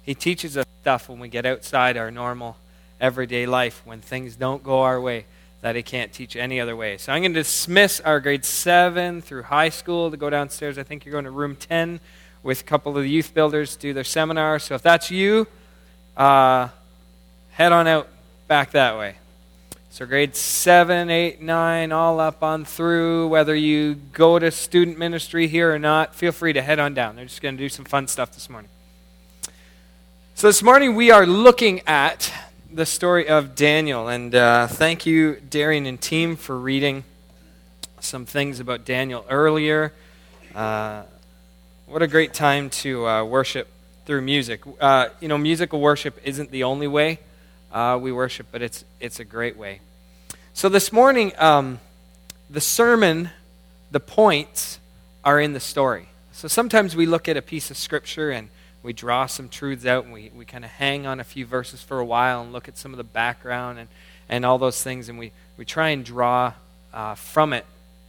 He teaches us stuff when we get outside our normal everyday life, when things don't go our way, that He can't teach any other way. So I'm going to dismiss our grade 7 through high school to go downstairs. I think you're going to room 10 with a couple of the youth builders to do their seminar. So if that's you, head on out back that way. So grades 7, 8, 9, all up on through. Whether you go to student ministry here or not, feel free to head on down. They're just going to do some fun stuff this morning. So this morning we are looking at the story of Daniel. And thank you, Darian and team, for reading some things about Daniel earlier. What a great time to worship through music. Musical worship isn't the only way we worship, but it's a great way. So this morning, the sermon, the points are in the story. So sometimes we look at a piece of scripture and we draw some truths out, and we kind of hang on a few verses for a while and look at some of the background and all those things, and we try and draw from it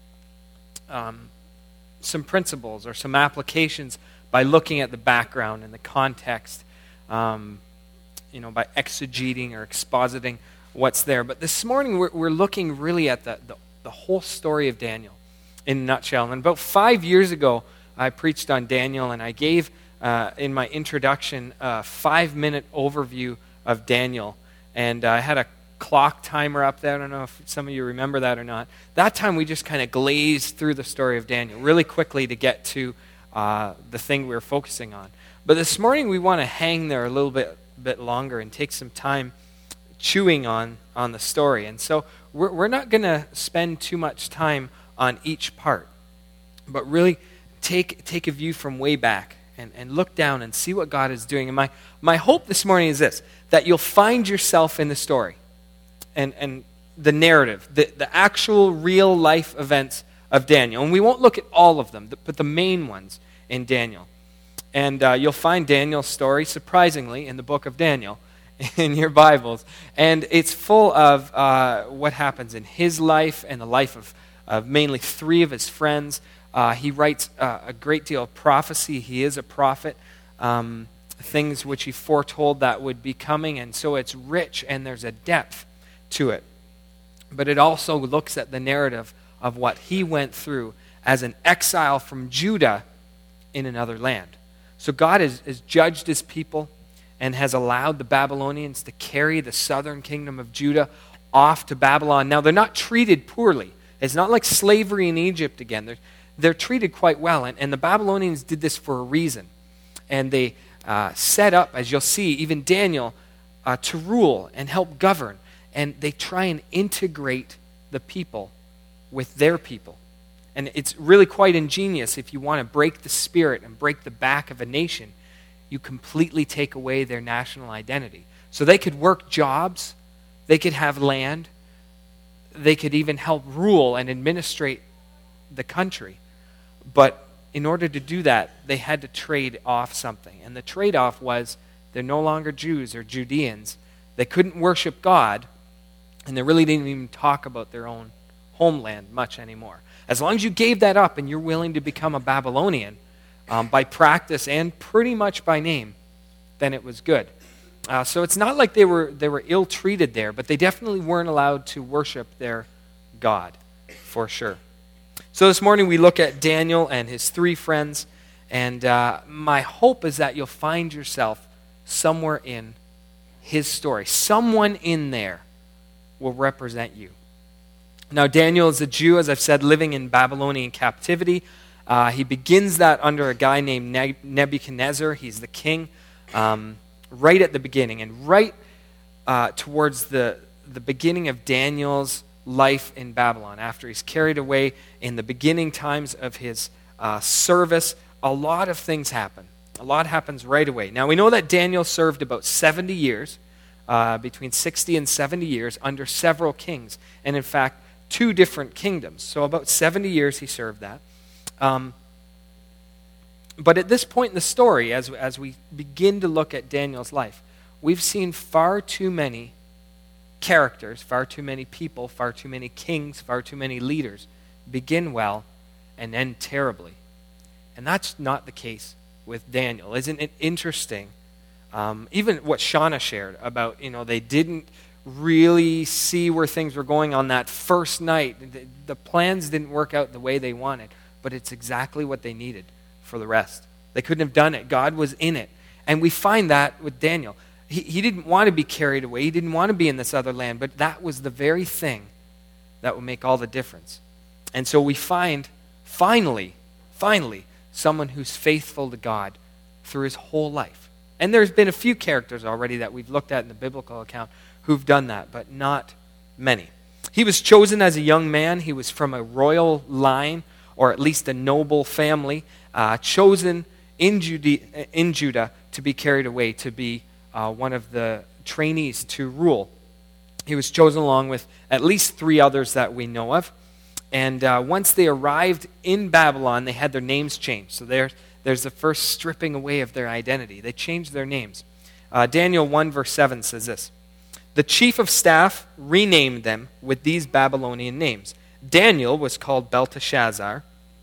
some principles or some applications by looking at the background and the context, by exegeting or expositing what's there. But this morning we're looking really at the whole story of Daniel in a nutshell. And about 5 years ago, I preached on Daniel, and I gave in my introduction a 5-minute overview of Daniel. And I had a clock timer up there. I don't know if some of you remember that or not. That time we just kind of glazed through the story of Daniel really quickly to get to the thing we were focusing on. But this morning we want to hang there a little bit longer and take some time chewing on the story. And so we're not going to spend too much time on each part, but really take a view from way back and look down and see what God is doing. And my hope this morning is this, that you'll find yourself in the story and the narrative, the actual real life events of Daniel. And we won't look at all of them, but the main ones in Daniel. And you'll find Daniel's story, surprisingly, in the book of Daniel in your Bibles. And it's full of what happens in his life and the life of mainly 3 of his friends. He writes a great deal of prophecy. He is a prophet, things which he foretold that would be coming. And so it's rich and there's a depth to it. But it also looks at the narrative of what he went through as an exile from Judah in another land. So God has judged his people and has allowed the Babylonians to carry the southern kingdom of Judah off to Babylon. Now, they're not treated poorly. It's not like slavery in Egypt again. They're treated quite well. And the Babylonians did this for a reason. And they set up, as you'll see, even Daniel, to rule and help govern. And they try and integrate the people with their people. And it's really quite ingenious. If you want to break the spirit and break the back of a nation, you completely take away their national identity. So they could work jobs, they could have land, they could even help rule and administrate the country. But in order to do that, they had to trade off something. And the trade-off was they're no longer Jews or Judeans. They couldn't worship God, and they really didn't even talk about their own homeland much anymore. As long as you gave that up and you're willing to become a Babylonian by practice and pretty much by name, then it was good. So it's not like they were ill-treated there, but they definitely weren't allowed to worship their God, for sure. So this morning we look at Daniel and his 3 friends, and my hope is that you'll find yourself somewhere in his story. Someone in there will represent you. Now, Daniel is a Jew, as I've said, living in Babylonian captivity. He begins that under a guy named Nebuchadnezzar. He's the king right at the beginning. And right towards the beginning of Daniel's life in Babylon, after he's carried away in the beginning times of his service, a lot of things happen. A lot happens right away. Now, we know that Daniel served about 70 years, between 60 and 70 years, under several kings. And in fact, 2 different kingdoms. So about 70 years he served that. But at this point in the story, as we begin to look at Daniel's life, we've seen far too many characters, far too many people, far too many kings, far too many leaders begin well and end terribly. And that's not the case with Daniel. Isn't it interesting Even what Shauna shared about, they didn't really see where things were going on that first night. The plans didn't work out the way they wanted, but it's exactly what they needed for the rest. They couldn't have done it. God was in it. And we find that with Daniel. He didn't want to be carried away. He didn't want to be in this other land, but that was the very thing that would make all the difference. And so we find, finally, someone who's faithful to God through his whole life. And there's been a few characters already that we've looked at in the biblical account who've done that, but not many. He was chosen as a young man. He was from a royal line, or at least a noble family, chosen in Judah to be carried away, to be one of the trainees to rule. He was chosen along with at least 3 others that we know of. And once they arrived in Babylon, they had their names changed. So there's the first stripping away of their identity. They changed their names. Daniel 1 verse 7 says this: "The chief of staff renamed them with these Babylonian names. Daniel was called Belteshazzar.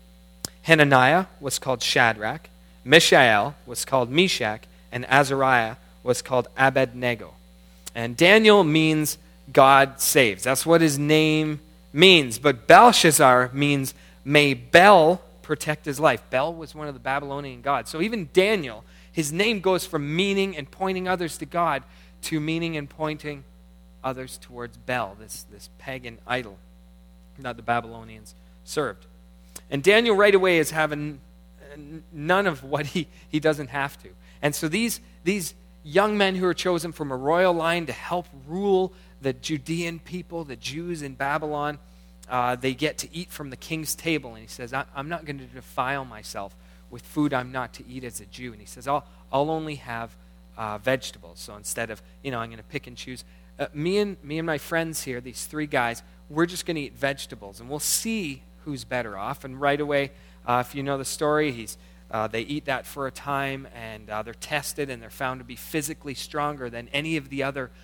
Hananiah was called Shadrach. Mishael was called Meshach. And Azariah was called Abednego." And Daniel means God saves. That's what his name means. But Belshazzar means may Bel protect his life. Bel was one of the Babylonian gods. So even Daniel, his name goes from meaning and pointing others to God to meaning and pointing others towards Bel, this pagan idol that the Babylonians served. And Daniel right away is having none of what he doesn't have to. And so these young men who are chosen from a royal line to help rule the Judean people, the Jews in Babylon, they get to eat from the king's table. And he says, I'm not going to defile myself with food I'm not to eat as a Jew. And he says, I'll only have vegetables. So instead of, I'm going to pick and choose. Me and my friends here, these 3 guys, we're just going to eat vegetables. And we'll see who's better off. And right away, if you know the story, they eat that for a time, and they're tested, and they're found to be physically stronger than any of the other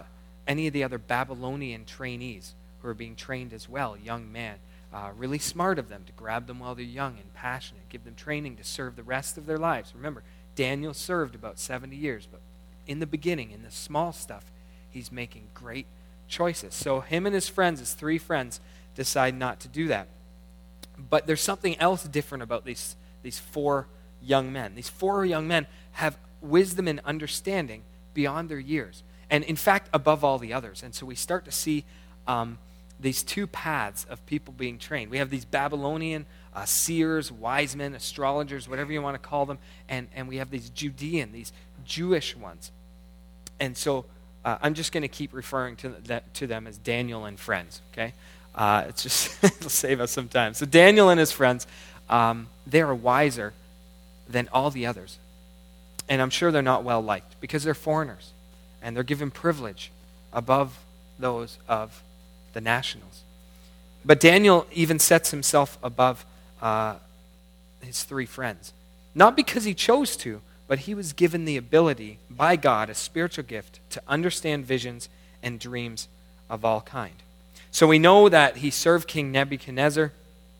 Babylonian trainees who are being trained as well, young men. Really smart of them to grab them while they're young and passionate, give them training to serve the rest of their lives. Remember, Daniel served about 70 years, but in the beginning, in the small stuff, he's making great choices. So him and his friends, his 3 friends, decide not to do that. But there's something else different about these 4 young men. These 4 young men have wisdom and understanding beyond their years, and in fact above all the others. And so we start to see these 2 paths of people being trained. We have these Babylonian seers, wise men, astrologers, whatever you want to call them, and we have these Judean, these Jewish ones. And so I'm just going to keep referring to them as Daniel and friends, okay? It's just, it'll save us some time. So Daniel and his friends, they are wiser than all the others. And I'm sure they're not well liked because they're foreigners. And they're given privilege above those of the nationals. But Daniel even sets himself above his 3 friends. Not because he chose to, but he was given the ability by God, a spiritual gift, to understand visions and dreams of all kind. So we know that he served King Nebuchadnezzar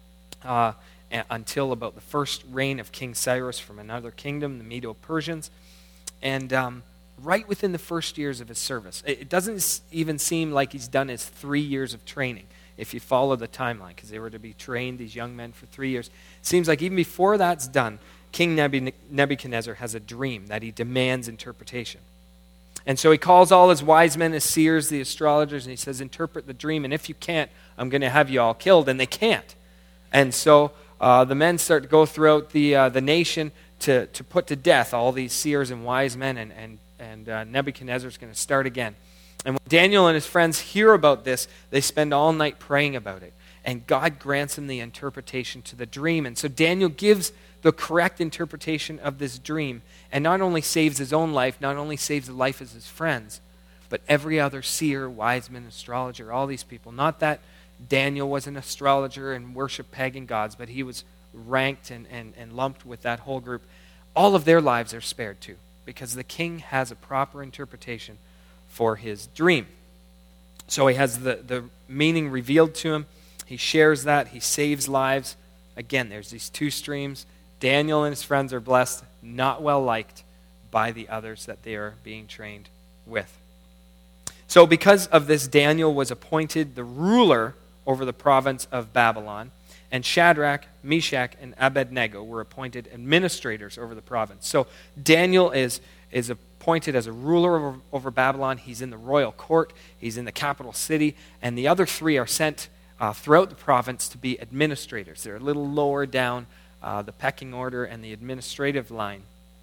until about the first reign of King Cyrus from another kingdom, the Medo-Persians. And right within the first years of his service, it doesn't even seem like he's done his 3 years of training, if you follow the timeline, because they were to be trained, these young men, for 3 years. It seems like even before that's done, King Nebuchadnezzar has a dream that he demands interpretation. And so he calls all his wise men, his seers, the astrologers, and he says, interpret the dream, and if you can't, I'm going to have you all killed. And they can't. And so the men start to go throughout the nation to put to death all these seers and wise men, and Nebuchadnezzar's going to start again. And when Daniel and his friends hear about this, they spend all night praying about it. And God grants him the interpretation to the dream. And so Daniel gives the correct interpretation of this dream, and not only saves his own life, not only saves the life of his friends, but every other seer, wise man, astrologer, all these people. Not that Daniel was an astrologer and worshiped pagan gods, but he was ranked and lumped with that whole group. All of their lives are spared too, because the king has a proper interpretation for his dream. So he has the meaning revealed to him. He shares that. He saves lives. Again, there's these 2 streams. Daniel and his friends are blessed, not well liked, by the others that they are being trained with. So because of this, Daniel was appointed the ruler over the province of Babylon, and Shadrach, Meshach, and Abednego were appointed administrators over the province. So Daniel is appointed as a ruler over Babylon. He's in the royal court. He's in the capital city. And the other three are sent throughout the province to be administrators. They're a little lower down the pecking order and the administrative line.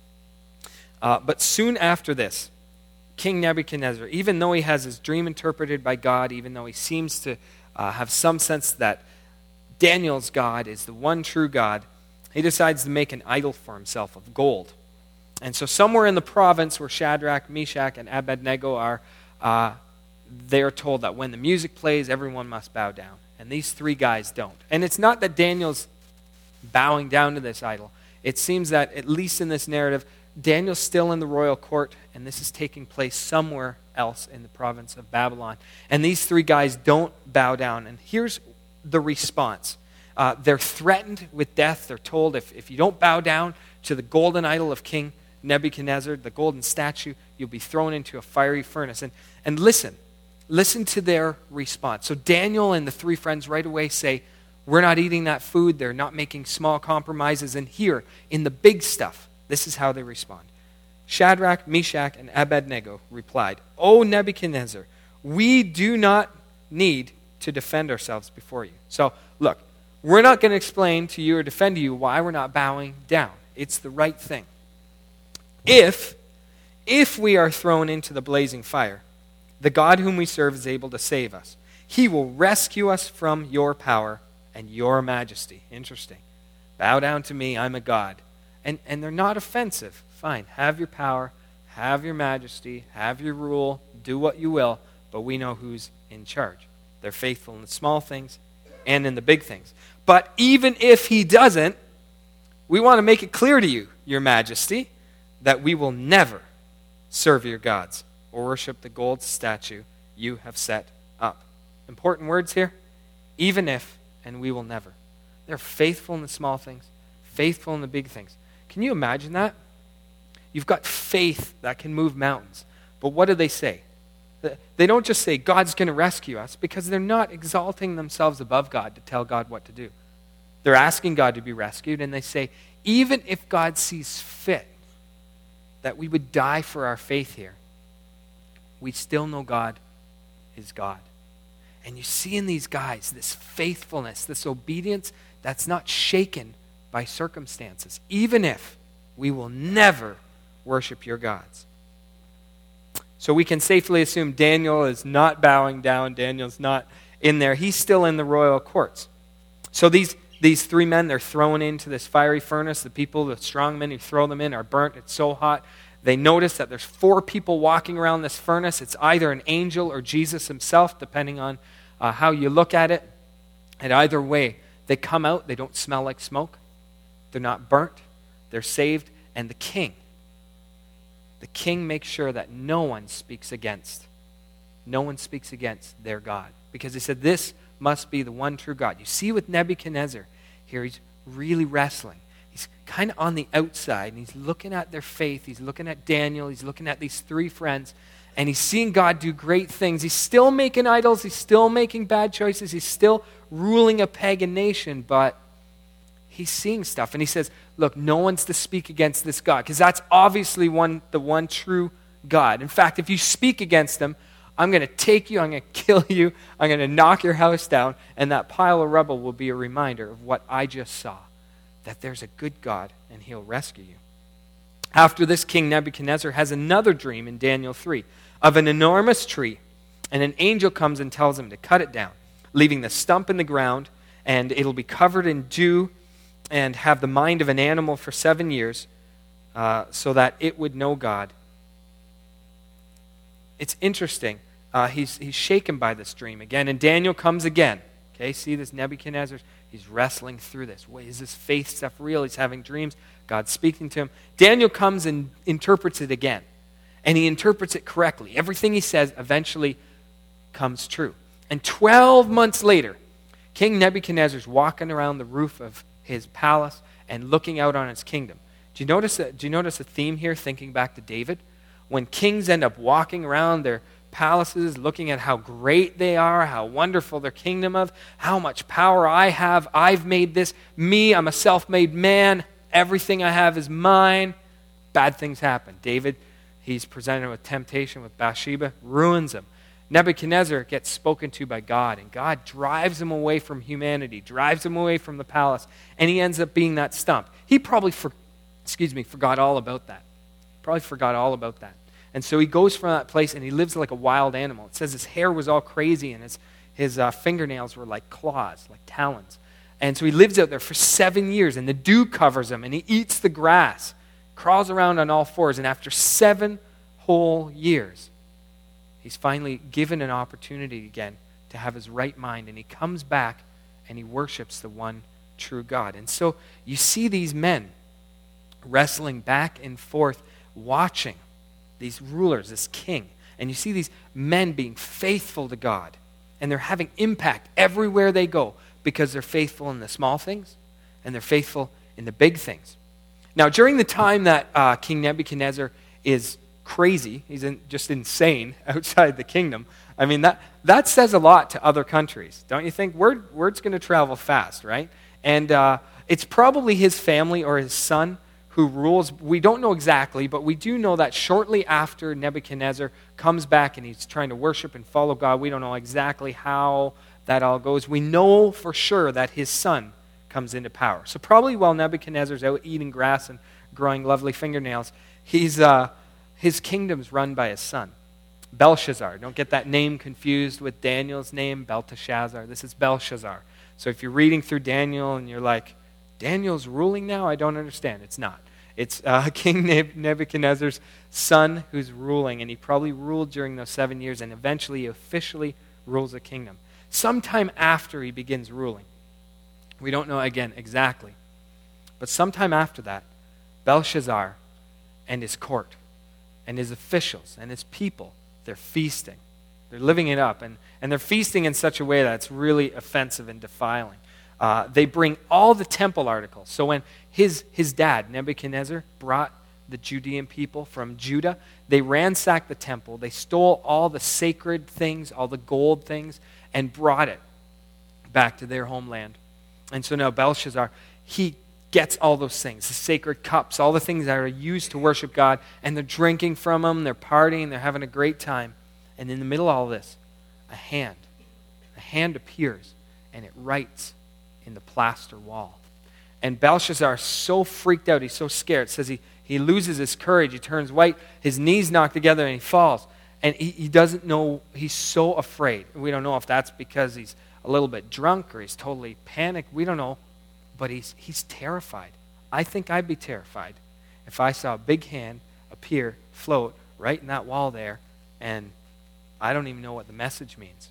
But soon after this, King Nebuchadnezzar, even though he has his dream interpreted by God, even though he seems to have some sense that Daniel's God is the one true God, he decides to make an idol for himself of gold. And so somewhere in the province where Shadrach, Meshach, and Abednego are, they're told that when the music plays, everyone must bow down. And these three guys don't. And it's not that Daniel's bowing down to this idol. It seems that, at least in this narrative, Daniel's still in the royal court, and this is taking place somewhere else in the province of Babylon. And these three guys don't bow down. And here's the response. They're threatened with death. They're told, if you don't bow down to the golden idol of King Nebuchadnezzar, the golden statue, you'll be thrown into a fiery furnace. And listen to their response. So Daniel and the three friends right away say, we're not eating that food. They're not making small compromises. And here, in the big stuff, this is how they respond. Shadrach, Meshach, and Abednego replied, O Nebuchadnezzar, we do not need to defend ourselves before you. So, look, we're not going to explain to you or defend to you why we're not bowing down. It's the right thing. If we are thrown into the blazing fire, the God whom we serve is able to save us. He will rescue us from your power and your majesty. Interesting. Bow down to me, I'm a God. And they're not offensive. Fine, have your power, have your majesty, have your rule, do what you will, but we know who's in charge. They're faithful in the small things and in the big things. But even if he doesn't, we want to make it clear to you, your majesty, that we will never serve your gods or worship the gold statue you have set up. Important words here. Even if, and we will never. They're faithful in the small things, faithful in the big things. Can you imagine that? You've got faith that can move mountains. But what do they say? They don't just say, God's going to rescue us, because they're not exalting themselves above God to tell God what to do. They're asking God to be rescued, and they say, even if God sees fit that we would die for our faith here, we still know God is God. And you see in these guys this faithfulness, this obedience that's not shaken by circumstances, even if we will never worship your gods. So we can safely assume Daniel is not bowing down. Daniel's not in there. He's still in the royal courts. So these three men, they're thrown into this fiery furnace. The people, the strong men who throw them in, are burnt. It's so hot. They notice that there's 4 people walking around this furnace. It's either an angel or Jesus himself, depending on how you look at it. And either way, they come out. They don't smell like smoke. They're not burnt. They're saved. And the king makes sure that no one speaks against their God. Because he said, this must be the one true God. You see with Nebuchadnezzar here, he's really wrestling. He's kind of on the outside, and he's looking at their faith. He's looking at Daniel. He's looking at these 3 friends, and he's seeing God do great things. He's still making idols. He's still making bad choices. He's still ruling a pagan nation, but he's seeing stuff. And he says, look, no one's to speak against this God, because that's obviously the one true God. In fact, if you speak against him, I'm going to take you, I'm going to kill you, I'm going to knock your house down, and that pile of rubble will be a reminder of what I just saw, that there's a good God, and he'll rescue you. After this, King Nebuchadnezzar has another dream in Daniel 3 of an enormous tree, and an angel comes and tells him to cut it down, leaving the stump in the ground, and it'll be covered in dew and have the mind of an animal for 7 years, so that it would know God. It's interesting. He's shaken by this dream again, and Daniel comes again. Okay, see this Nebuchadnezzar? He's wrestling through this. Wait, is this faith stuff real? He's having dreams. God's speaking to him. Daniel comes and interprets it again, and he interprets it correctly. Everything he says eventually comes true. And 12 months later, King Nebuchadnezzar's walking around the roof of his palace and looking out on his kingdom. Do you notice a theme here, thinking back to David? When kings end up walking around their palaces, looking at how great they are, how wonderful their kingdom of, how much power I have, I've made this, me, I'm a self-made man, everything I have is mine, bad things happen. David, he's presented with temptation with Bathsheba, ruins him. Nebuchadnezzar gets spoken to by God, and God drives him away from humanity, drives him away from the palace, and he ends up being that stump. He probably forgot all about that. And so he goes from that place and he lives like a wild animal. It says his hair was all crazy and his fingernails were like claws, like talons. And so he lives out there for 7 years, and the dew covers him, and he eats the grass, crawls around on all fours, and after 7 whole years, he's finally given an opportunity again to have his right mind, and he comes back and he worships the one true God. And so you see these men wrestling back and forth, watching these rulers, this king. And you see these men being faithful to God. And they're having impact everywhere they go because they're faithful in the small things and they're faithful in the big things. Now, during the time that King Nebuchadnezzar is crazy, he's just insane outside the kingdom, I mean, that says a lot to other countries. Don't you think? Word's going to travel fast, right? And it's probably his family or his son who rules. We don't know exactly, but we do know that shortly after Nebuchadnezzar comes back and he's trying to worship and follow God, we don't know exactly how that all goes. We know for sure that his son comes into power. So probably while Nebuchadnezzar's out eating grass and growing lovely fingernails, his kingdom's run by his son, Belshazzar. Don't get that name confused with Daniel's name, Belteshazzar. This is Belshazzar. So if you're reading through Daniel and you're like, Daniel's ruling now? I don't understand. It's not. It's King Nebuchadnezzar's son who's ruling, and he probably ruled during those 7 years, and eventually he officially rules the kingdom. Sometime after he begins ruling, we don't know again exactly, but sometime after that, Belshazzar and his court and his officials and his people, they're feasting. They're living it up, and they're feasting in such a way that's really offensive and defiling. They bring all the temple articles. So when his dad, Nebuchadnezzar, brought the Judean people from Judah, they ransacked the temple. They stole all the sacred things, all the gold things, and brought it back to their homeland. And so now Belshazzar, he gets all those things, the sacred cups, all the things that are used to worship God, and they're drinking from them, they're partying, they're having a great time. And in the middle of all this, a hand appears, and it writes in the plaster wall. And Belshazzar is so freaked out, he's so scared. It says he loses his courage, he turns white, his knees knock together, and he falls. And he doesn't know, he's so afraid. We don't know if that's because he's a little bit drunk or he's totally panicked. We don't know. But he's terrified. I think I'd be terrified if I saw a big hand appear, float right in that wall there, and I don't even know what the message means.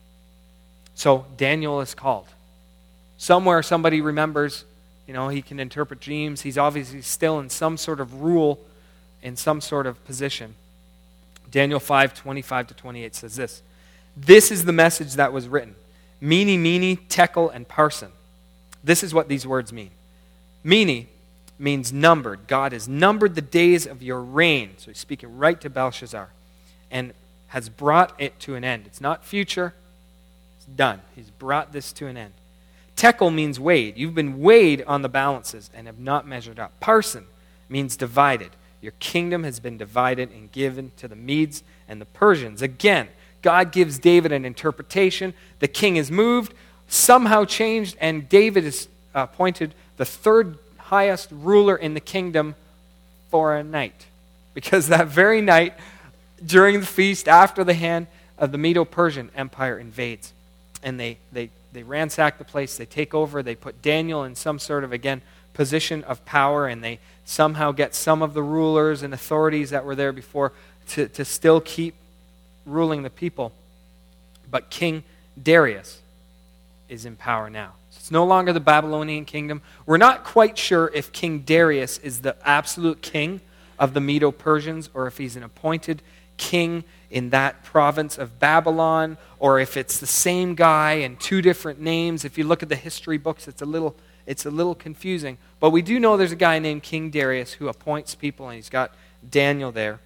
So Daniel is called. Somewhere somebody remembers, he can interpret dreams. He's obviously still in some sort of rule, in some sort of position. Daniel 5:25-28 says this. This is the message that was written. Mene, mene, tekel, and parsin. This is what these words mean. Mene means numbered. God has numbered the days of your reign. So he's speaking right to Belshazzar. And has brought it to an end. It's not future. It's done. He's brought this to an end. Tekel means weighed. You've been weighed on the balances and have not measured up. Parsin means divided. Your kingdom has been divided and given to the Medes and the Persians. Again, God gives David an interpretation. The king is moved, somehow changed, and David is appointed the third highest ruler in the kingdom for a night. Because that very night, during the feast, after the hand of the Medo-Persian Empire invades. And they ransack the place, they take over, they put Daniel in some sort of, again, position of power, and they somehow get some of the rulers and authorities that were there before to still keep ruling the people. But King Darius is in power now. So it's no longer the Babylonian kingdom. We're not quite sure if King Darius is the absolute king of the Medo-Persians or if he's an appointed king in that province of Babylon, or if it's the same guy and two different names. If you look at the history books, it's it's a little confusing. But we do know there's a guy named King Darius who appoints people, and he's got Daniel there.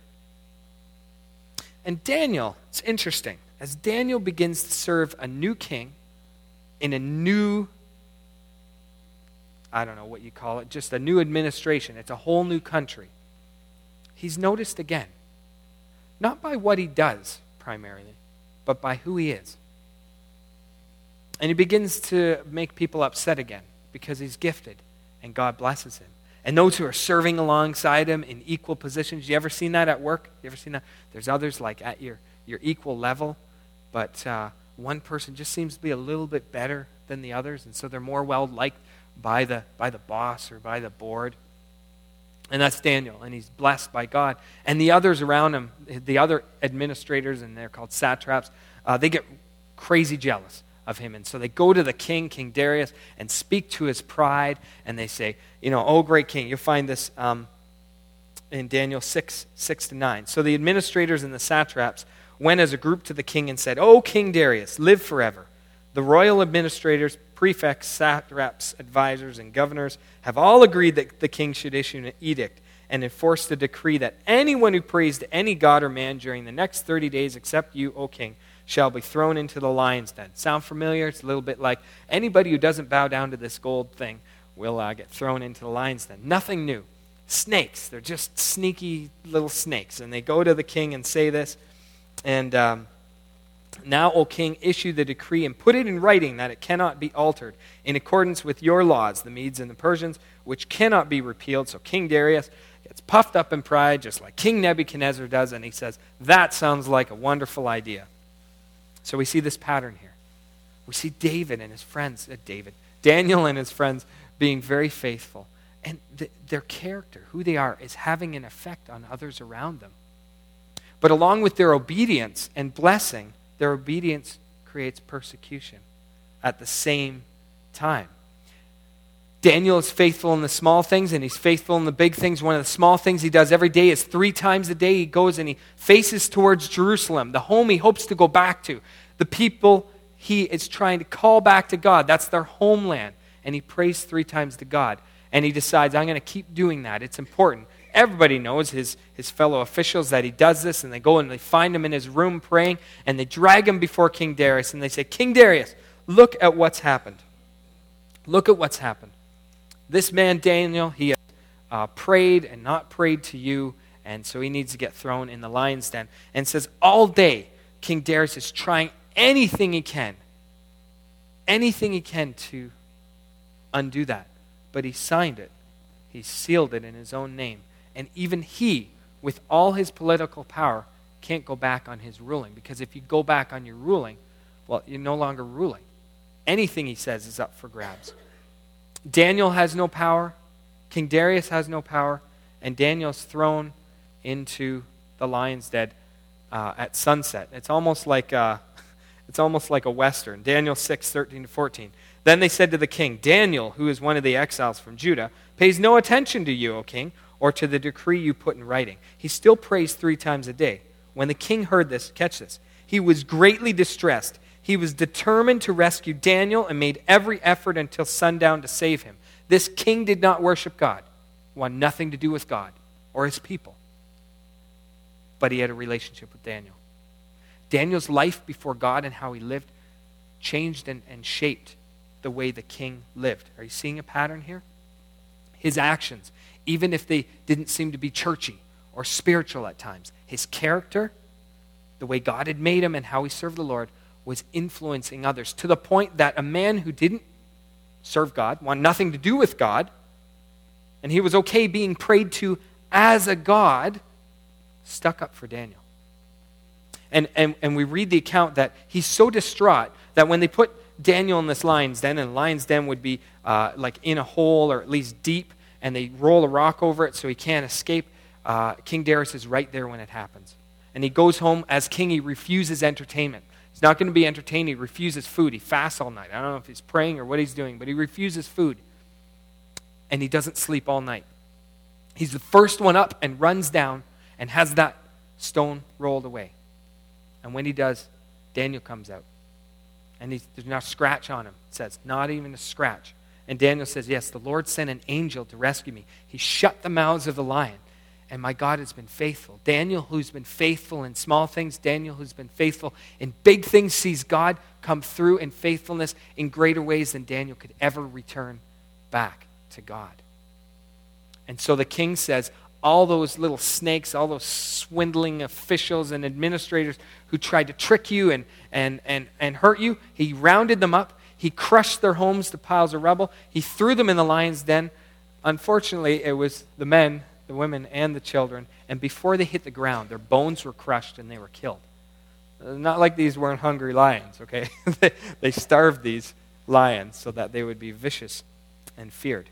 And Daniel, it's interesting. As Daniel begins to serve a new king in a new, I don't know what you call it, just a new administration. It's a whole new country. He's noticed again, not by what he does primarily, but by who he is. And he begins to make people upset again because he's gifted and God blesses him. And those who are serving alongside him in equal positions, you ever seen that at work? You ever seen that? There's others like at your equal level, but one person just seems to be a little bit better than the others, and so they're more well-liked by the boss or by the board. And that's Daniel, and he's blessed by God. And the others around him, the other administrators, and they're called satraps, they get crazy jealous of him. And so they go to the king, King Darius, and speak to his pride, and they say, oh, great king. You'll find this in Daniel 6:6-9. So the administrators and the satraps went as a group to the king and said, "O King Darius, live forever. The royal administrators, prefects, satraps, advisors, and governors have all agreed that the king should issue an edict and enforce the decree that anyone who prays to any god or man during the next 30 days except you, O king, shall be thrown into the lion's den." Sound familiar? It's a little bit like anybody who doesn't bow down to this gold thing will get thrown into the lion's den. Nothing new. Snakes. They're just sneaky little snakes. And they go to the king and say this. And now, O king, issue the decree and put it in writing that it cannot be altered in accordance with your laws, the Medes and the Persians, which cannot be repealed. So King Darius gets puffed up in pride, just like King Nebuchadnezzar does, and he says, that sounds like a wonderful idea. So we see this pattern here. We see Daniel and his friends being very faithful. And their character, who they are, is having an effect on others around them. But along with their obedience and blessing, their obedience creates persecution at the same time. Daniel is faithful in the small things and he's faithful in the big things. One of the small things he does every day is 3 times a day he goes and he faces towards Jerusalem, the home he hopes to go back to, the people he is trying to call back to God. That's their homeland. And he prays 3 times to God. And he decides, I'm going to keep doing that. It's important. Everybody knows, his fellow officials, that he does this, and they go and they find him in his room praying, and they drag him before King Darius, and they say, King Darius, look at what's happened. Look at what's happened. This man, Daniel, he has prayed and not prayed to you, and so he needs to get thrown in the lion's den. And says, all day, King Darius is trying anything he can to undo that. But he signed it. He sealed it in his own name. And even he, with all his political power, can't go back on his ruling. Because if you go back on your ruling, well, you're no longer ruling. Anything he says is up for grabs. Daniel has no power. King Darius has no power. And Daniel's thrown into the lion's den at sunset. It's almost like a Western. Daniel 6:13-14. Then they said to the king, Daniel, who is one of the exiles from Judah, pays no attention to you, O king, or to the decree you put in writing. He still prays 3 times a day. When the king heard this, catch this, he was greatly distressed. He was determined to rescue Daniel and made every effort until sundown to save him. This king did not worship God, wanted nothing to do with God or his people. But he had a relationship with Daniel. Daniel's life before God and how he lived changed and shaped the way the king lived. Are you seeing a pattern here? His actions, even if they didn't seem to be churchy or spiritual at times, his character, the way God had made him and how he served the Lord, was influencing others to the point that a man who didn't serve God, wanted nothing to do with God, and he was okay being prayed to as a god, stuck up for Daniel. And we read the account that he's so distraught that when they put Daniel in this lion's den, and the lion's den would be like in a hole or at least deep, and they roll a rock over it so he can't escape, King Darius is right there when it happens. And he goes home as king. He refuses entertainment. He's not going to be entertained. He refuses food. He fasts all night. I don't know if he's praying or what he's doing, but he refuses food. And he doesn't sleep all night. He's the first one up and runs down and has that stone rolled away. And when he does, Daniel comes out. And there's not a scratch on him, it says. Not even a scratch. And And Daniel says, yes, the Lord sent an angel to rescue me. He shut the mouths of the lion, and my God has been faithful. Daniel, who's been faithful in small things, Daniel, who's been faithful in big things, sees God come through in faithfulness in greater ways than Daniel could ever return back to God. And so the king says, all those little snakes, all those swindling officials and administrators who tried to trick you and hurt you, he rounded them up. He crushed their homes to piles of rubble. He threw them in the lion's den. Unfortunately, it was the men, the women, and the children. And before they hit the ground, their bones were crushed and they were killed. Not like these weren't hungry lions, okay? They starved these lions so that they would be vicious and feared.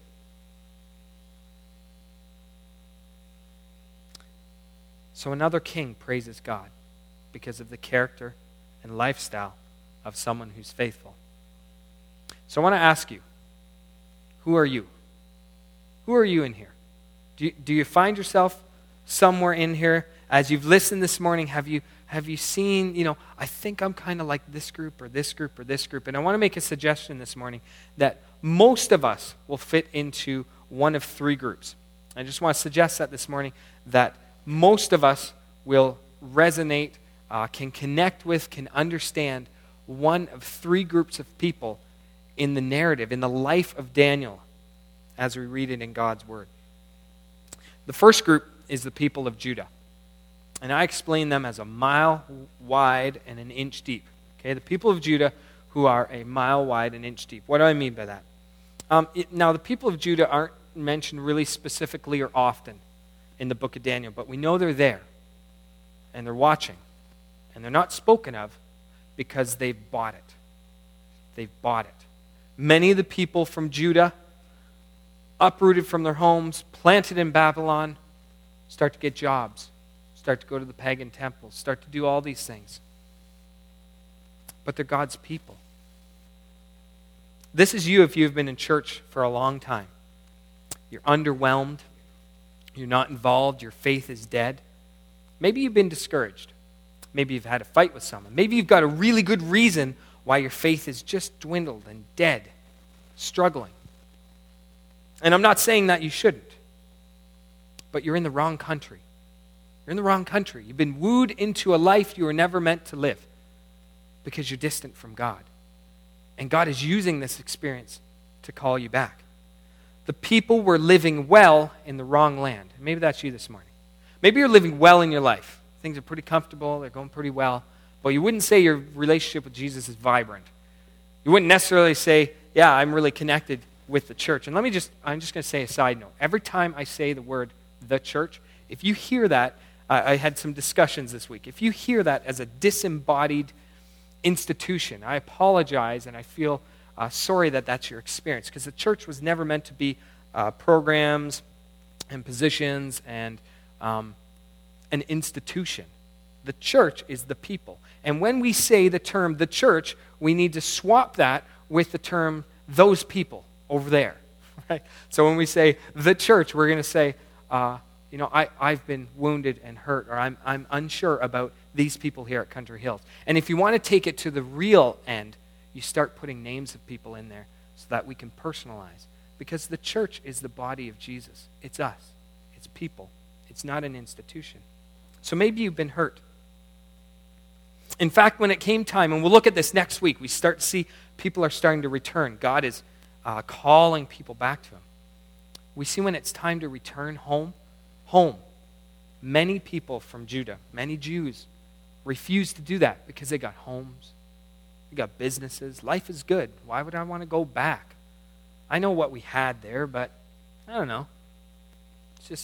So another king praises God because of the character and lifestyle of someone who's faithful. So I want to ask you, who are you? Who are you in here? Do you find yourself somewhere in here? As you've listened this morning, have you seen, I think I'm kind of like this group or this group or this group. And I want to make a suggestion this morning that most of us will fit into one of three groups. I just want to suggest that this morning, that most of us will resonate, can connect with, can understand one of three groups of people in the narrative, in the life of Daniel, as we read it in God's Word. The first group is the people of Judah. And I explain them as a mile wide and an inch deep. Okay, the people of Judah who are a mile wide and inch deep. What do I mean by that? Now, the people of Judah aren't mentioned really specifically or often in the book of Daniel, but we know they're there, and they're watching, and they're not spoken of because they've bought it. They've bought it. Many of the people from Judah, uprooted from their homes, planted in Babylon, start to get jobs, start to go to the pagan temples, start to do all these things. But they're God's people. This is you if you've been in church for a long time. You're underwhelmed. You're not involved. Your faith is dead. Maybe you've been discouraged. Maybe you've had a fight with someone. Maybe you've got a really good reason why your faith is just dwindled and dead, struggling. And I'm not saying that you shouldn't, but you're in the wrong country. You're in the wrong country. You've been wooed into a life you were never meant to live because you're distant from God. And God is using this experience to call you back. The people were living well in the wrong land. Maybe that's you this morning. Maybe you're living well in your life. Things are pretty comfortable. They're going pretty well. But you wouldn't say your relationship with Jesus is vibrant. You wouldn't necessarily say, yeah, I'm really connected with the church. And I'm just going to say a side note. Every time I say the word the church, if you hear that, I had some discussions this week. If you hear that as a disembodied institution, I apologize and I feel sorry that that's your experience, because the church was never meant to be programs and positions and an institution. The church is the people. And when we say the term the church, we need to swap that with the term those people over there. Right? So when we say the church, we're going to say, I've been wounded and hurt, or I'm unsure about these people here at Country Hills. And if you want to take it to the real end, you start putting names of people in there so that we can personalize. Because the church is the body of Jesus. It's us. It's people. It's not an institution. So maybe you've been hurt. In fact, when it came time, and we'll look at this next week, we start to see people are starting to return. God is calling people back to Him. We see when it's time to return home. Many people from Judah, many Jews, refuse to do that because they got homes, they got businesses. Life is good. Why would I want to go back? I know what we had there, but I don't know. It's just,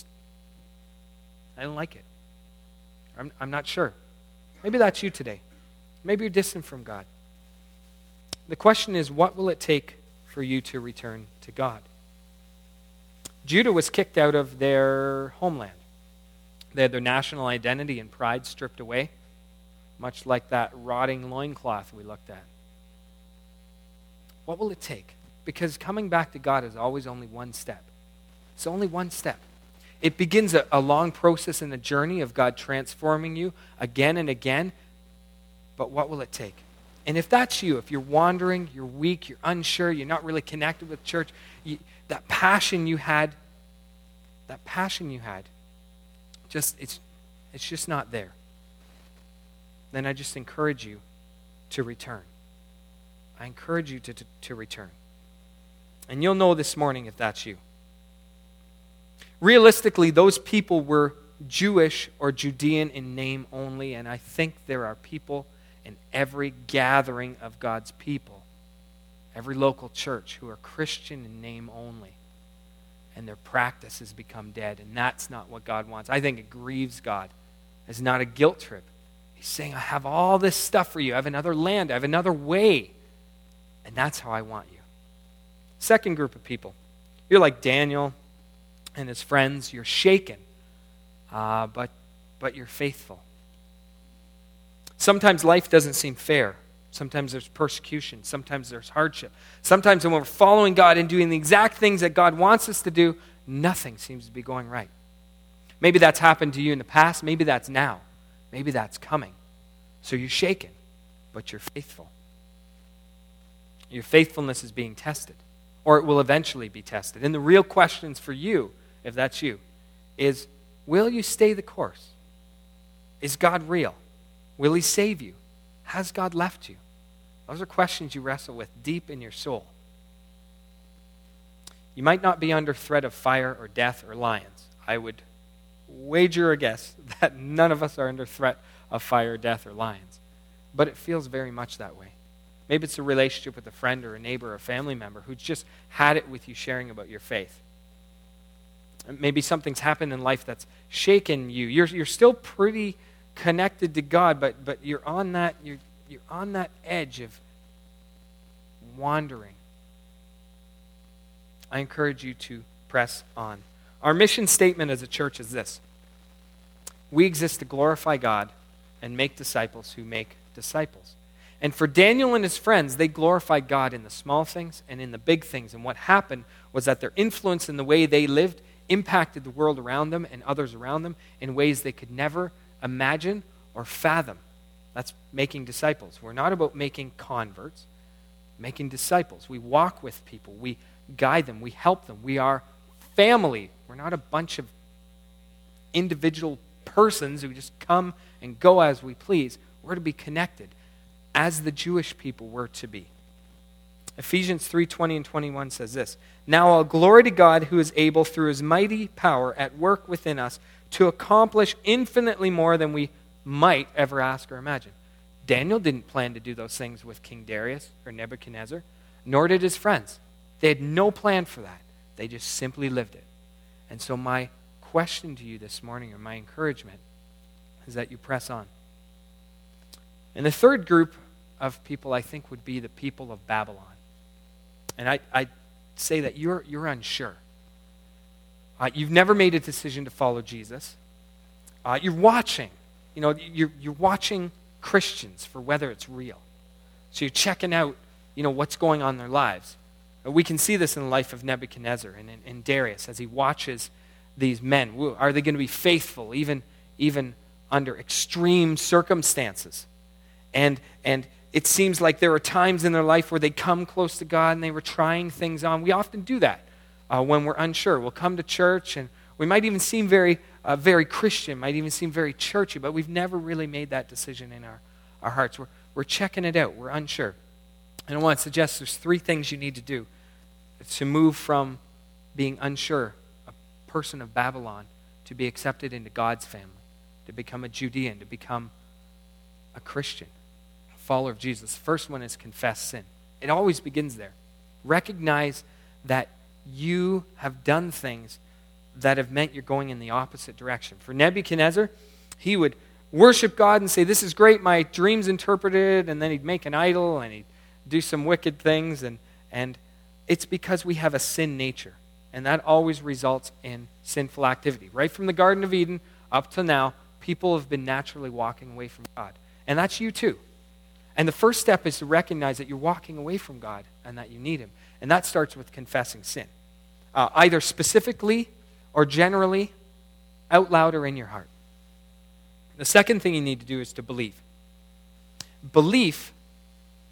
I don't like it. I'm not sure. Maybe that's you today. Maybe you're distant from God. The question is, what will it take for you to return to God? Judah was kicked out of their homeland. They had their national identity and pride stripped away, much like that rotting loincloth we looked at. What will it take? Because coming back to God is always only one step. It's only one step. It begins a long process in a journey of God transforming you again and again. But what will it take? And if that's you, if you're wandering, you're weak, you're unsure, you're not really connected with church, that passion you had, it's just not there. Then I just encourage you to return. I encourage you to return. And you'll know this morning if that's you. Realistically, those people were Jewish or Judean in name only, and I think there are people in every gathering of God's people, every local church, who are Christian in name only, and their practice has become dead, and that's not what God wants. I think it grieves God. It's not a guilt trip. He's saying, I have all this stuff for you. I have another land. I have another way, and that's how I want you. Second group of people. You're like Daniel and his friends. You're shaken, but you're faithful. Sometimes life doesn't seem fair. Sometimes there's persecution. Sometimes there's hardship. Sometimes when we're following God and doing the exact things that God wants us to do, nothing seems to be going right. Maybe that's happened to you in the past. Maybe that's now. Maybe that's coming. So you're shaken, but you're faithful. Your faithfulness is being tested, or it will eventually be tested. And the real questions for you, if that's you, is, will you stay the course? Is God real? Will he save you? Has God left you? Those are questions you wrestle with deep in your soul. You might not be under threat of fire or death or lions. I would wager a guess that none of us are under threat of fire, death, or lions. But it feels very much that way. Maybe it's a relationship with a friend or a neighbor or a family member who's just had it with you sharing about your faith. Maybe something's happened in life that's shaken you. You're still pretty connected to God, but you're on that edge of wandering. I encourage you to press on. Our mission statement as a church is this: we exist to glorify God and make disciples who make disciples. And for Daniel and his friends, they glorified God in the small things and in the big things. And what happened was that their influence in the way they lived impacted the world around them and others around them in ways they could never imagine or fathom. That's making disciples. We're not about making converts, making disciples. We walk with people. We guide them. We help them. We are family. We're not a bunch of individual persons who just come and go as we please. We're to be connected as the Jewish people were to be. Ephesians 3:20 and 21 says this: Now all glory to God who is able through his mighty power at work within us to accomplish infinitely more than we might ever ask or imagine. Daniel didn't plan to do those things with King Darius or Nebuchadnezzar, nor did his friends. They had no plan for that. They just simply lived it. And so my question to you this morning, or my encouragement, is that you press on. And the third group of people, I think, would be the people of Babylon. And I say that you're unsure. You've never made a decision to follow Jesus. You're watching. You're watching Christians for whether it's real. So you're checking out, what's going on in their lives. We can see this in the life of Nebuchadnezzar and Darius as he watches these men. Are they going to be faithful even under extreme circumstances? And it seems like there are times in their life where they come close to God and they were trying things on. We often do that when we're unsure. We'll come to church and we might even seem very Christian, might even seem very churchy, but we've never really made that decision in our hearts. We're checking it out. We're unsure. And I want to suggest there's 3 things you need to do to move from being unsure, a person of Babylon, to be accepted into God's family, to become a Judean, to become a Christian, a follower of Jesus. The first one is confess sin. It always begins there. Recognize that you have done things that have meant you're going in the opposite direction. For Nebuchadnezzar, he would worship God and say, this is great, my dream's interpreted, and then he'd make an idol and he'd do some wicked things, and it's because we have a sin nature, and that always results in sinful activity. Right from the Garden of Eden up to now, people have been naturally walking away from God, and that's you too. And the first step is to recognize that you're walking away from God and that you need him, and that starts with confessing sin, either specifically or generally, out loud or in your heart. The second thing you need to do is to believe. Belief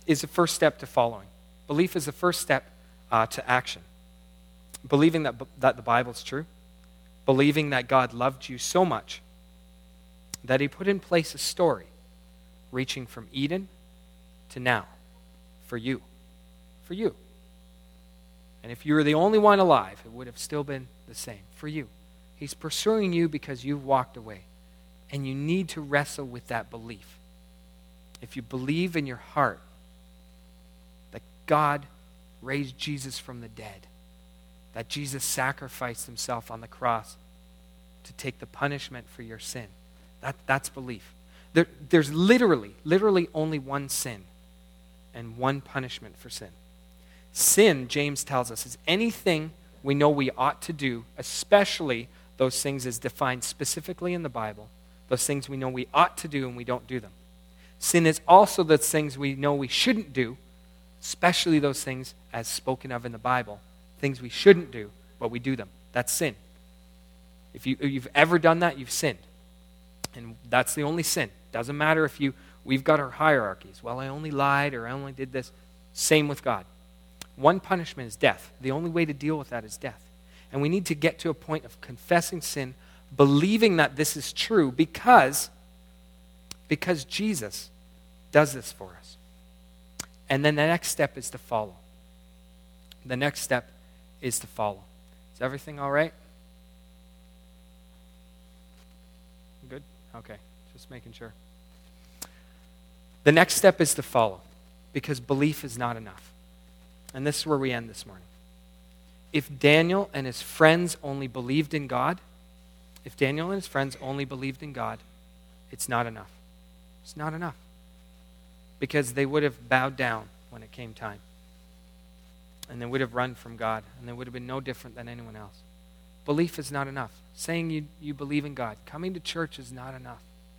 is the first step to following. Belief is the first step to action. Believing that the Bible is true. Believing that God loved you so much that he put in place a story reaching from Eden to now for you. For you. And if you were the only one alive, it would have still been the same for you. He's pursuing you because you've walked away. And you need to wrestle with that belief. If you believe in your heart that God raised Jesus from the dead, that Jesus sacrificed himself on the cross to take the punishment for your sin, that's belief. There's literally only one sin and one punishment for sin. Sin, James tells us, is anything we know we ought to do, especially those things as defined specifically in the Bible, those things we know we ought to do and we don't do them. Sin is also the things we know we shouldn't do, especially those things as spoken of in the Bible, things we shouldn't do, but we do them. That's sin. If you've ever done that, you've sinned. And that's the only sin. Doesn't matter if we've got our hierarchies. Well, I only lied or I only did this. Same with God. One punishment is death. The only way to deal with that is death. And we need to get to a point of confessing sin, believing that this is true because Jesus does this for us. And then the next step is to follow. The next step is to follow. Is everything all right? Good? Okay, just making sure. The next step is to follow because belief is not enough. And this is where we end this morning. If Daniel and his friends only believed in God, it's not enough. It's not enough. Because they would have bowed down when it came time. And they would have run from God. And they would have been no different than anyone else. Belief is not enough. Saying you believe in God, coming to church is not enough.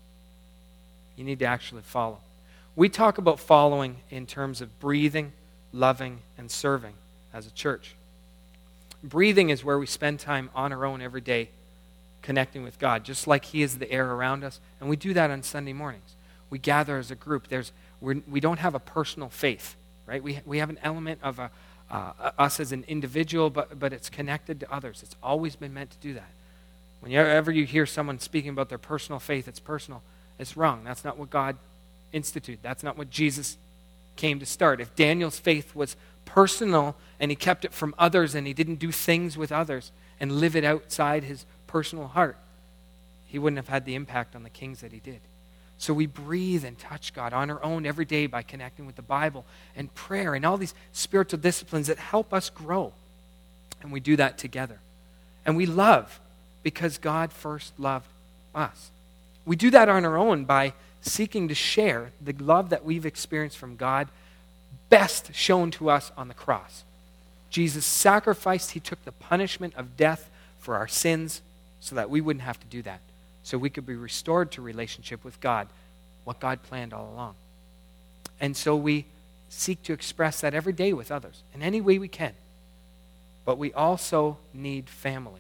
You need to actually follow. We talk about following in terms of breathing, loving, and serving as a church. Breathing is where we spend time on our own every day connecting with God, just like he is the air around us. And we do that on Sunday mornings. We gather as a group. We don't have a personal faith, right? We have an element of us as an individual, but it's connected to others. It's always been meant to do that. Whenever you hear someone speaking about their personal faith, it's personal. It's wrong. That's not what God instituted. That's not what Jesus came to start. If Daniel's faith was personal and he kept it from others and he didn't do things with others and live it outside his personal heart, he wouldn't have had the impact on the kings that he did. So we breathe and touch God on our own every day by connecting with the Bible and prayer and all these spiritual disciplines that help us grow. And we do that together. And we love because God first loved us. We do that on our own by seeking to share the love that we've experienced from God, best shown to us on the cross. Jesus sacrificed, he took the punishment of death for our sins so that we wouldn't have to do that. So we could be restored to relationship with God, what God planned all along. And so we seek to express that every day with others in any way we can. But we also need family.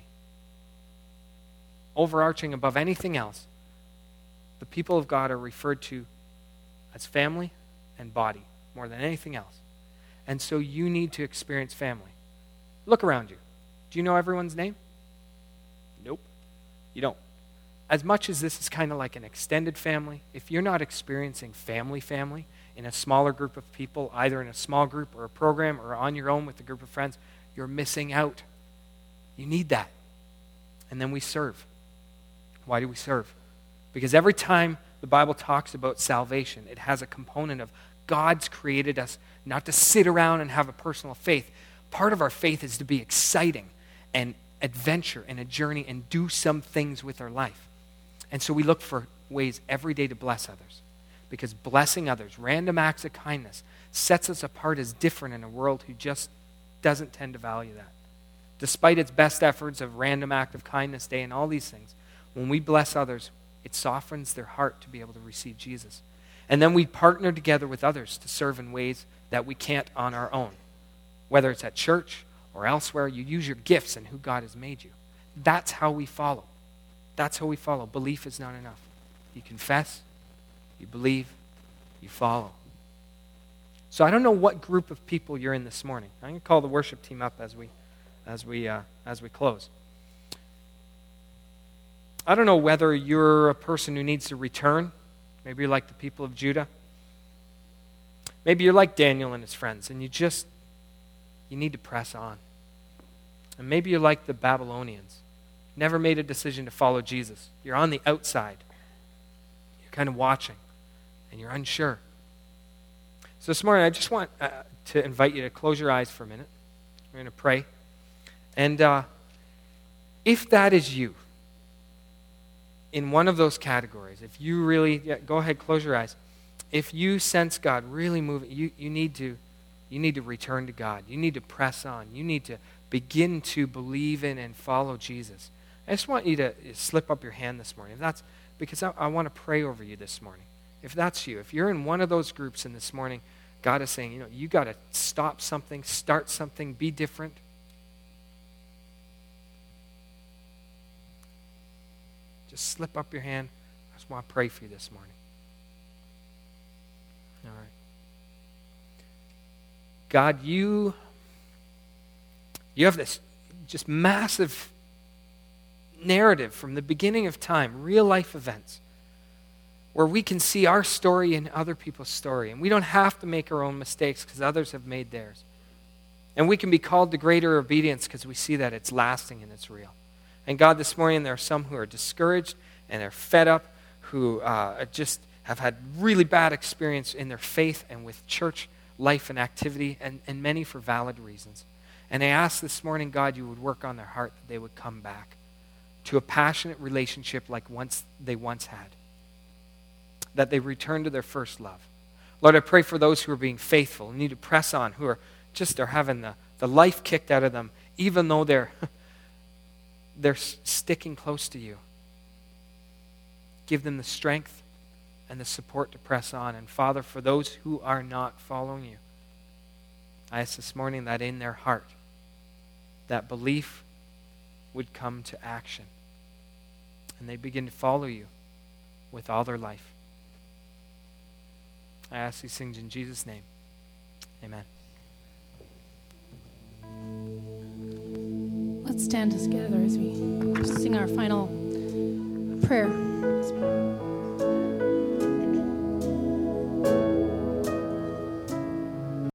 Overarching above anything else, the people of God are referred to as family and body more than anything else. And so you need to experience family. Look around you. Do you know everyone's name? Nope. You don't. As much as this is kind of like an extended family, if you're not experiencing family in a smaller group of people, either in a small group or a program or on your own with a group of friends, you're missing out. You need that. And then we serve. Why do we serve? Because every time the Bible talks about salvation, it has a component of God's created us not to sit around and have a personal faith. Part of our faith is to be exciting and adventure and a journey and do some things with our life. And so we look for ways every day to bless others. Because blessing others, random acts of kindness, sets us apart as different in a world who just doesn't tend to value that. Despite its best efforts of random act of kindness day and all these things, when we bless others, it softens their heart to be able to receive Jesus. And then we partner together with others to serve in ways that we can't on our own. Whether it's at church or elsewhere, you use your gifts and who God has made you. That's how we follow. That's how we follow. Belief is not enough. You confess, you believe, you follow. So I don't know what group of people you're in this morning. I'm going to call the worship team up as we close. I don't know whether you're a person who needs to return. Maybe you're like the people of Judah. Maybe you're like Daniel and his friends, and you need to press on. And maybe you're like the Babylonians. Never made a decision to follow Jesus. You're on the outside. You're kind of watching, and you're unsure. So this morning, I just want to invite you to close your eyes for a minute. We're going to pray. And if that is you, in one of those categories, if you really, go ahead, close your eyes. If you sense God really moving, you need to return to God. You need to press on. You need to begin to believe in and follow Jesus. I just want you to slip up your hand this morning. Because I want to pray over you this morning. If that's you, if you're in one of those groups, and this morning God is saying, you got to stop something, start something, be different. Just slip up your hand. I just want to pray for you this morning. All right. God, you have this just massive narrative from the beginning of time, real life events, where we can see our story in other people's story. And we don't have to make our own mistakes because others have made theirs. And we can be called to greater obedience because we see that it's lasting and it's real. And God, this morning there are some who are discouraged and they're fed up, who just have had really bad experience in their faith and with church life and activity, and many for valid reasons. And I ask this morning, God, you would work on their heart, that they would come back to a passionate relationship like they once had, that they return to their first love. Lord, I pray for those who are being faithful and need to press on, who are having the life kicked out of them, even though they're sticking close to you. Give them the strength and the support to press on. And Father, for those who are not following you, I ask this morning that in their heart, that belief would come to action, and they begin to follow you with all their life. I ask these things in Jesus' name. Amen. Let's stand together as we sing our final prayer.